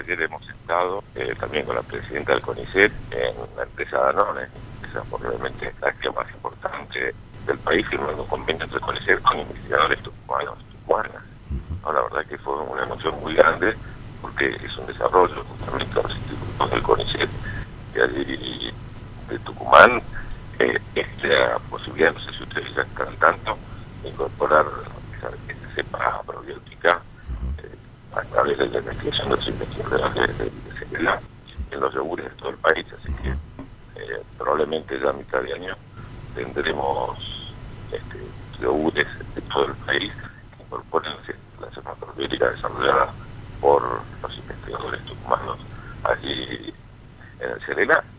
Ayer hemos estado también con la presidenta del CONICET en la empresa Danone, esa probablemente la acción más importante del país, firmando un convenio entre el CONICET con investigadores tucumanos y tucumanas. No, la verdad que fue una emoción muy grande porque es un desarrollo justamente de los institutos del CONICET de allí de Tucumán. Esta posibilidad, no sé si ustedes ya están tanto, de incorporar esta cepa probiótica a través de la investigación de los investigadores de CNLA en los yogures de todo el país, así que probablemente ya a mitad de año tendremos yogures de todo el país que incorporen la cepa probiótica desarrollada por los investigadores tucumanos allí en el CNLA.